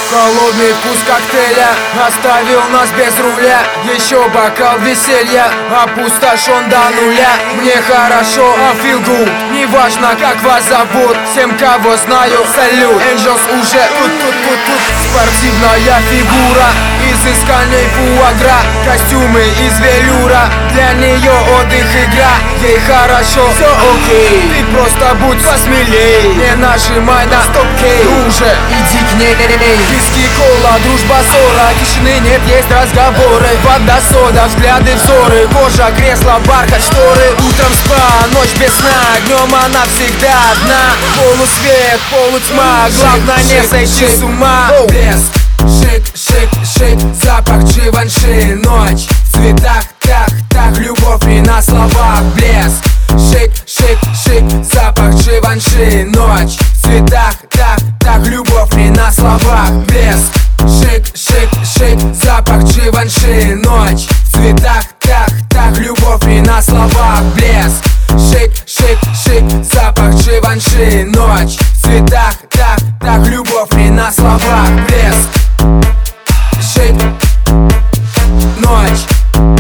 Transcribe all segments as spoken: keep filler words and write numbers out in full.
Холодный вкус коктейля оставил нас без руля. Еще бокал веселья опустошен до нуля. Мне хорошо, I feel good. Неважно, как вас зовут, всем, кого знаю, салют. Angels уже тут, тут, тут, тут. Спортивная фигура, изысканней фуагра. Костюмы из велюра, для нее отдых, игра. Ей хорошо, все окей. Ты просто будь посмелей, не нажимай на стоп-кей. Друже, иди к ней. Виски, кола, дружба, ссора. Тишины нет, есть разговоры. Вода, сода, взгляды, взоры. Кожа, кресло, бархат, шторы. Утром спа, ночь без сна. Днем она всегда одна. Полусвет, полутьма. Главное не сойти с ума. Блеск, шик, шик, шик. Запах Живанши. Ночь в цветах, так, так. Любовь не на словах. Блеск, шик, шик, шик. Запах Живанши. Ночь в цветах, так, так. Любовь не на словах. Блеск, шик, шик, шик. Запах Живанши. Ночь в цветах, так, так. Любовь не на словах. Блеск, шик, шик, шик. Запах Живанши. Ночь в цветах, так, так. Любовь не на словах. Блеск, шик, ночь.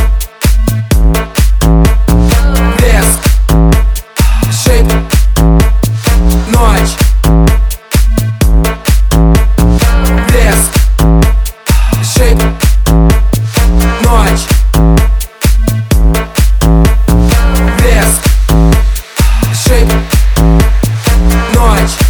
Блеск, шик, ночь. Блеск, шик, ночь. Блеск, шик, ночь.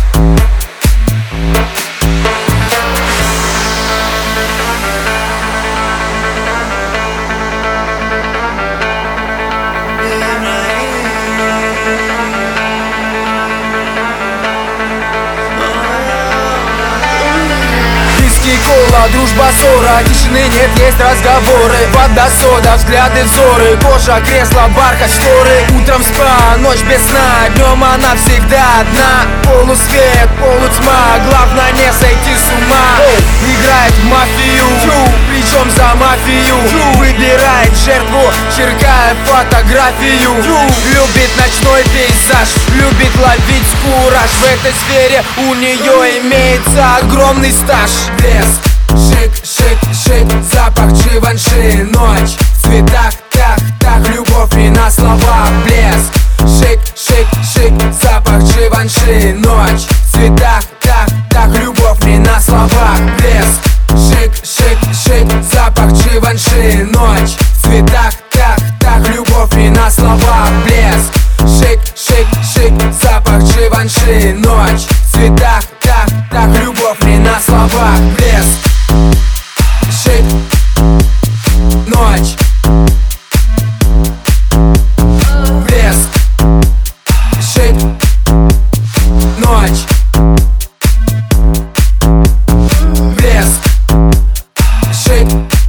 Кола, дружба, ссора. Тишины нет, есть разговоры. Вода, сода, взгляды, взоры. Кожа, кресло, бархат, шторы. Утром спа, ночь без сна. Днем она всегда одна. Полусвет, полутьма. Главное не сойти с ума. Играет в мафию, причем за мафию. Выбирает жертву, черкая фотографию. Любит ночной пейзаж, любит ловить кураж. В этой сфере у нее имеется огромный стаж. Блеск, шик, шик, шик. Запах Живанши. Ночь в цветах, так, так. Любовь не на словах. Блеск, шик, шик, шик. Запах Живанши. Ночь в цветах, так, так. Любовь не на словах. Блеск, шик, шик, шик. Запах Живанши. Ночь в цветах, так, так. Любовь не на словах. Блеск, шик, шик, шик. Запах Живанши. Ночь в цветах, так, так. Любовь не на словах. Блеск, шик, ночь. Блеск, шик, ночь. Блеск, шик.